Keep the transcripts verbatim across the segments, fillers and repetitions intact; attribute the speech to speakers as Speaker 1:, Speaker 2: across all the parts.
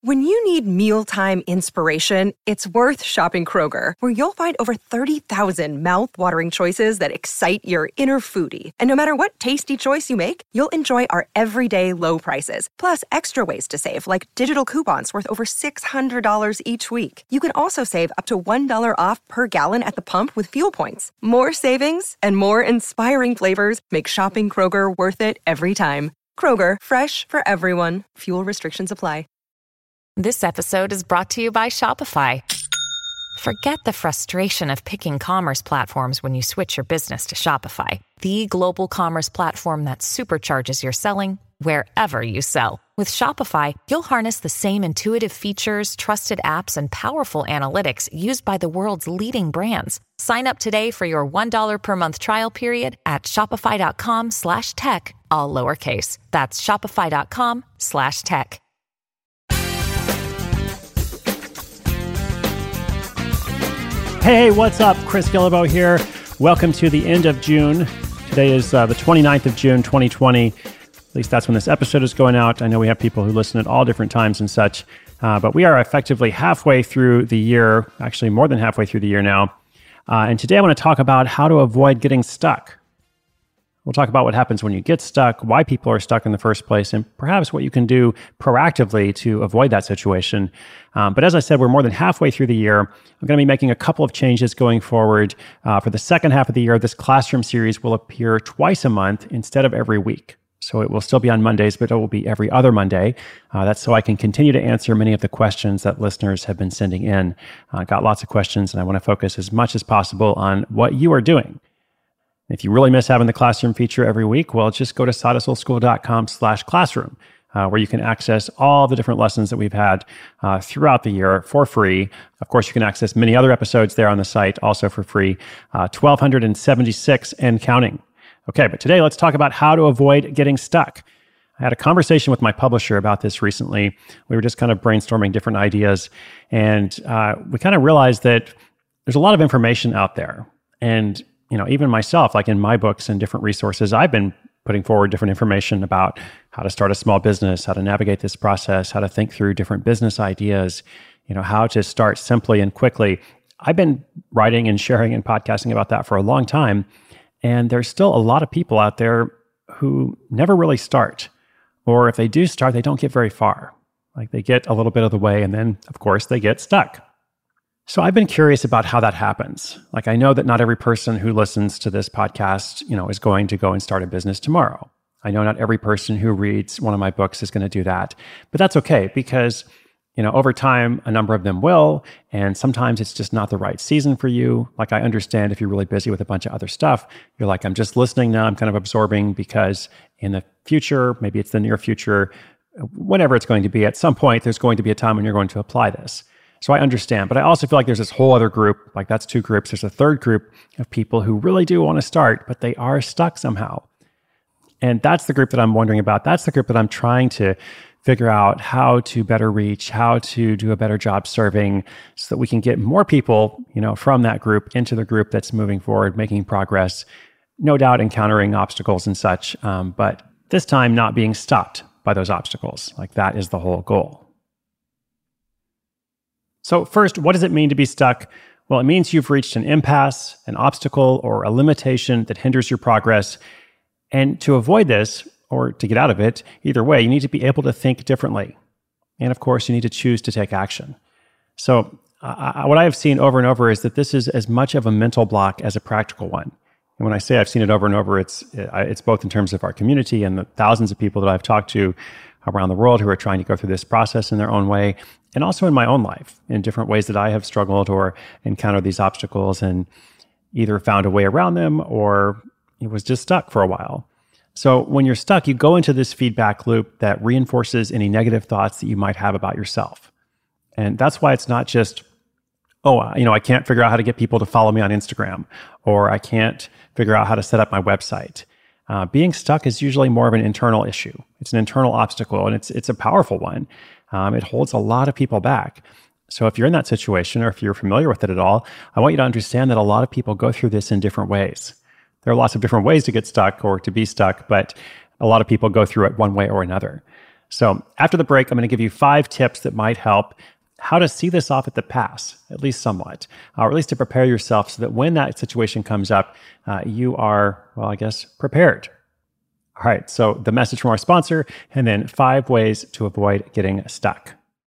Speaker 1: When you need mealtime inspiration, it's worth shopping Kroger, where you'll find over thirty thousand mouth-watering choices that excite your inner foodie. And no matter what tasty choice you make, you'll enjoy our everyday low prices, plus extra ways to save, like digital coupons worth over six hundred dollars each week. You can also save up to one dollar off per gallon at the pump with fuel points. More savings and more inspiring flavors make shopping Kroger worth it every time. Kroger, fresh for everyone. Fuel restrictions apply.
Speaker 2: This episode is brought to you by Shopify. Forget the frustration of picking commerce platforms when you switch your business to Shopify, the global commerce platform that supercharges your selling wherever you sell. With Shopify, you'll harness the same intuitive features, trusted apps, and powerful analytics used by the world's leading brands. Sign up today for your one dollar per month trial period at shopify.com slash tech, all lowercase. That's shopify.com slash tech.
Speaker 3: Hey, what's up? Chris Guillebeau here. Welcome to the end of June. Today is uh, the twenty-ninth of June, twenty twenty. At least that's when this episode is going out. I know we have people who listen at all different times and such, uh, but we are effectively halfway through the year, actually more than halfway through the year now. Uh, and today I want to talk about how to avoid getting stuck. We'll talk about what happens when you get stuck, why people are stuck in the first place, and perhaps what you can do proactively to avoid that situation. Um, but as I said, we're more than halfway through the year. I'm going to be making a couple of changes going forward. Uh, for the second half of the year, this classroom series will appear twice a month instead of every week. So it will still be on Mondays, but it will be every other Monday. Uh, that's so I can continue to answer many of the questions that listeners have been sending in. I uh, got lots of questions, and I want to focus as much as possible on what you are doing. If you really miss having the classroom feature every week, well, just go to side hustle school dot com slash classroom, uh, where you can access all the different lessons that we've had uh, throughout the year for free. Of course, you can access many other episodes there on the site, also for free, uh, twelve seventy-six and counting. Okay, but today let's talk about how to avoid getting stuck. I had a conversation with my publisher about this recently. We were just kind of brainstorming different ideas, and uh, we kind of realized that there's a lot of information out there. And you know, even myself, like in my books and different resources, I've been putting forward different information about how to start a small business, how to navigate this process, how to think through different business ideas, you know, how to start simply and quickly. I've been writing and sharing and podcasting about that for a long time. And there's still a lot of people out there who never really start. Or if they do start, they don't get very far. Like they get a little bit of the way and then, of course, they get stuck. So I've been curious about how that happens. Like I know that not every person who listens to this podcast, you know, is going to go and start a business tomorrow. I know not every person who reads one of my books is going to do that, but that's okay because, you know, over time, a number of them will, and sometimes it's just not the right season for you. Like I understand if you're really busy with a bunch of other stuff, you're like, I'm just listening now, I'm kind of absorbing because in the future, maybe it's the near future, whenever it's going to be, at some point, there's going to be a time when you're going to apply this. So I understand, but I also feel like there's this whole other group, like that's two groups. There's a third group of people who really do want to start, but they are stuck somehow. And that's the group that I'm wondering about. That's the group that I'm trying to figure out how to better reach, how to do a better job serving so that we can get more people, you know, from that group into the group that's moving forward, making progress, no doubt encountering obstacles and such, um, but this time not being stopped by those obstacles. Like that is the whole goal. So first, what does it mean to be stuck? Well, it means you've reached an impasse, an obstacle, or a limitation that hinders your progress. And to avoid this, or to get out of it, either way, you need to be able to think differently. And of course, you need to choose to take action. So uh, what I have seen over and over is that this is as much of a mental block as a practical one. And when I say I've seen it over and over, it's it's both in terms of our community and the thousands of people that I've talked to around the world who are trying to go through this process in their own way, and also in my own life, in different ways that I have struggled or encountered these obstacles and either found a way around them or it was just stuck for a while. So when you're stuck, you go into this feedback loop that reinforces any negative thoughts that you might have about yourself. And that's why it's not just, oh, you know, I can't figure out how to get people to follow me on Instagram, or I can't figure out how to set up my website. Uh, being stuck is usually more of an internal issue. It's an internal obstacle, and it's it's a powerful one. Um, it holds a lot of people back. So if you're in that situation, or if you're familiar with it at all, I want you to understand that a lot of people go through this in different ways. There are lots of different ways to get stuck or to be stuck, but a lot of people go through it one way or another. So after the break, I'm going to give you five tips that might help how to see this off at the pass, at least somewhat, or at least to prepare yourself so that when that situation comes up, uh, you are, well, I guess, prepared. All right, so the message from our sponsor, and then five ways to avoid getting stuck.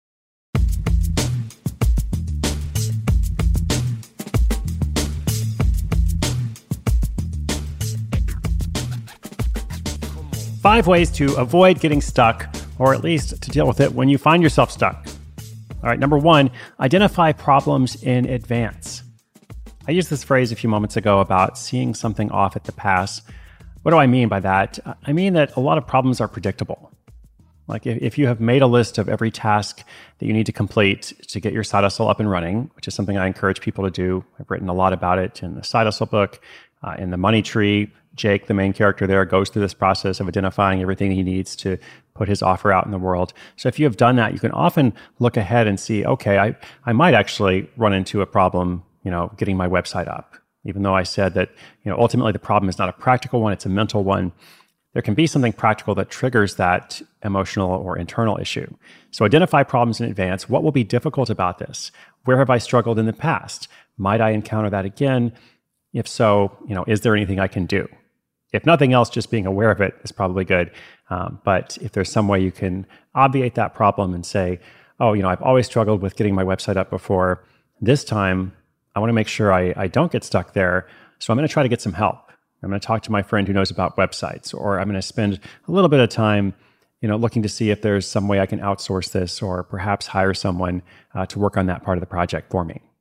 Speaker 3: Five ways to avoid getting stuck, or at least to deal with it when you find yourself stuck. All right, number one, identify problems in advance. I used this phrase a few moments ago about seeing something off at the pass. What do I mean by that? I mean that a lot of problems are predictable. Like if, if you have made a list of every task that you need to complete to get your side hustle up and running, which is something I encourage people to do. I've written a lot about it in the Side Hustle book, uh, in the Money Tree. Jake, the main character there, goes through this process of identifying everything he needs to put his offer out in the world. So if you have done that, you can often look ahead and see, okay, I, I might actually run into a problem, you know, getting my website up. Even though I said that, you know, ultimately the problem is not a practical one, it's a mental one. There can be something practical that triggers that emotional or internal issue. So identify problems in advance. What will be difficult about this? Where have I struggled in the past? Might I encounter that again? If so, you know, is there anything I can do? If nothing else, just being aware of it is probably good. Um, but if there's some way you can obviate that problem and say, oh, you know, I've always struggled with getting my website up before. This time, I want to make sure I, I don't get stuck there. So I'm going to try to get some help. I'm going to talk to my friend who knows about websites, or I'm going to spend a little bit of time, you know, looking to see if there's some way I can outsource this, or perhaps hire someone uh, to work on that part of the project for me.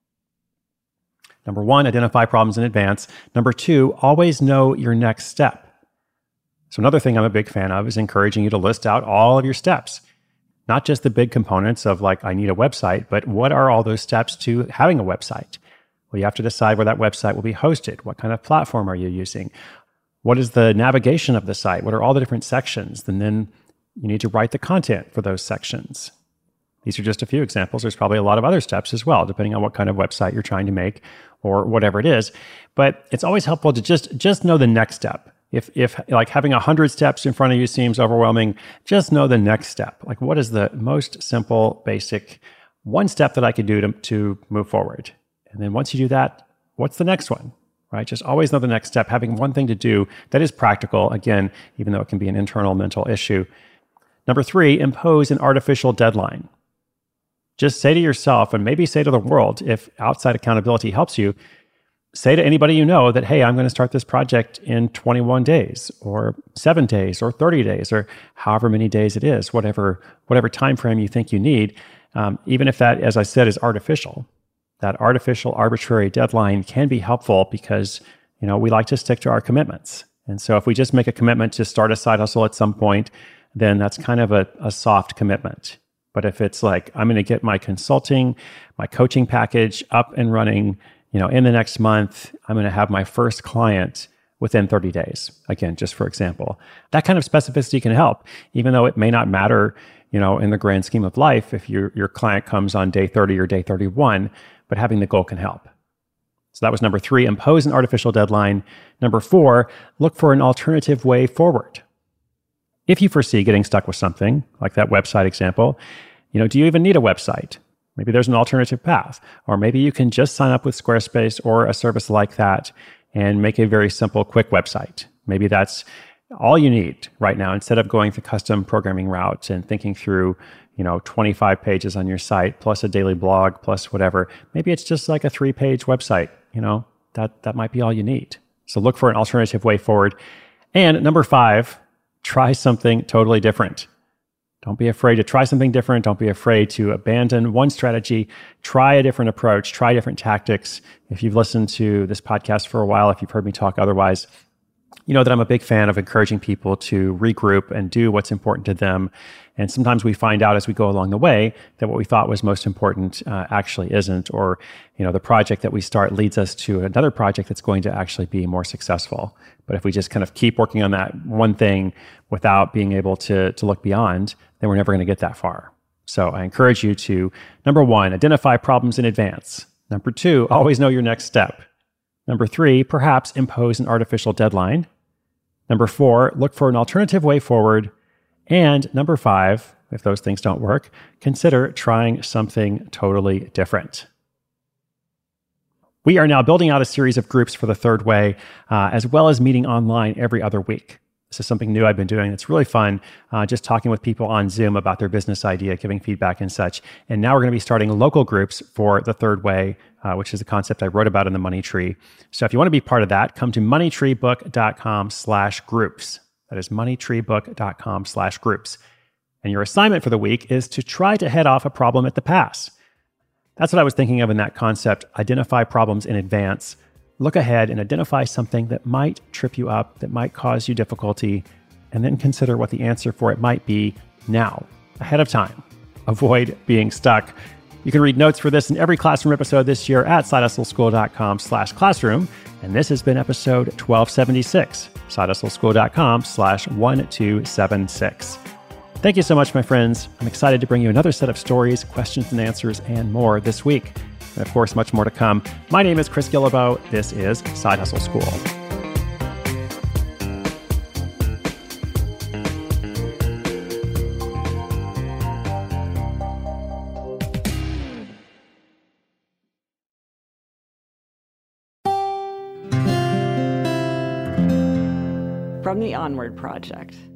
Speaker 3: Number one, identify problems in advance. Number two, always know your next step. So another thing I'm a big fan of is encouraging you to list out all of your steps, not just the big components of like, I need a website, but what are all those steps to having a website? Well, you have to decide where that website will be hosted. What kind of platform are you using? What is the navigation of the site? What are all the different sections? And then you need to write the content for those sections. These are just a few examples. There's probably a lot of other steps as well, depending on what kind of website you're trying to make or whatever it is. But it's always helpful to just, just know the next step. If, if like having a hundred steps in front of you seems overwhelming, just know the next step. Like, what is the most simple, basic one step that I could do to, to move forward? And then once you do that, what's the next one, right? Just always know the next step, having one thing to do that is practical, again, even though it can be an internal mental issue. Number three, impose an artificial deadline. Just say to yourself, and maybe say to the world, if outside accountability helps you, say to anybody you know that, hey, I'm going to start this project in twenty-one days, or seven days, or thirty days, or however many days it is, whatever whatever time frame you think you need. Um, even if that, as I said, is artificial, that artificial, arbitrary deadline can be helpful because, you know, we like to stick to our commitments. And so if we just make a commitment to start a side hustle at some point, then that's kind of a, a soft commitment. But if it's like, I'm going to get my consulting, my coaching package up and running, you know, in the next month, I'm going to have my first client within thirty days. Again, just for example, that kind of specificity can help, even though it may not matter, you know, in the grand scheme of life, if your, your client comes on day thirty or day thirty-one, but having the goal can help. So that was number three, impose an artificial deadline. Number four, look for an alternative way forward. If you foresee getting stuck with something, like that website example, you know, do you even need a website? Maybe there's an alternative path, or maybe you can just sign up with Squarespace or a service like that and make a very simple, quick website. Maybe that's all you need right now, instead of going the custom programming route and thinking through, you know, twenty-five pages on your site, plus a daily blog, plus whatever. Maybe it's just like a three-page website, you know, that, that might be all you need. So look for an alternative way forward. And number five, try something totally different. Don't be afraid to try something different. Don't be afraid to abandon one strategy. Try a different approach. Try different tactics. If you've listened to this podcast for a while, if you've heard me talk otherwise, you know that I'm a big fan of encouraging people to regroup and do what's important to them. And sometimes we find out as we go along the way that what we thought was most important uh, actually isn't, or, you know, the project that we start leads us to another project that's going to actually be more successful. But if we just kind of keep working on that one thing without being able to, to look beyond, then we're never going to get that far. So I encourage you to, number one, identify problems in advance. Number two, always know your next step. Number three, perhaps impose an artificial deadline. Number four, look for an alternative way forward. And number five, if those things don't work, consider trying something totally different. We are now building out a series of groups for the Third Way, uh, as well as meeting online every other week. This is something new I've been doing. It's really fun, uh, just talking with people on Zoom about their business idea, giving feedback and such. And now we're going to be starting local groups for the Third Way, uh, which is a concept I wrote about in the Money Tree. So if you want to be part of that, come to moneytreebook.com slash groups. That is moneytreebook.com slash groups. And your assignment for the week is to try to head off a problem at the pass. That's what I was thinking of in that concept. Identify problems in advance. Look ahead and identify something that might trip you up, that might cause you difficulty, and then consider what the answer for it might be now, ahead of time. Avoid being stuck. You can read notes for this in every classroom episode this year at sidehustleschool.com slash classroom. And this has been episode twelve seventy-six, sidehustleschool.com slash one two seven six. Thank you so much, my friends. I'm excited to bring you another set of stories, questions and answers, and more this week. And of course, much more to come. My name is Chris Guillebeau. This is Side Hustle School.
Speaker 4: From the Onward Project.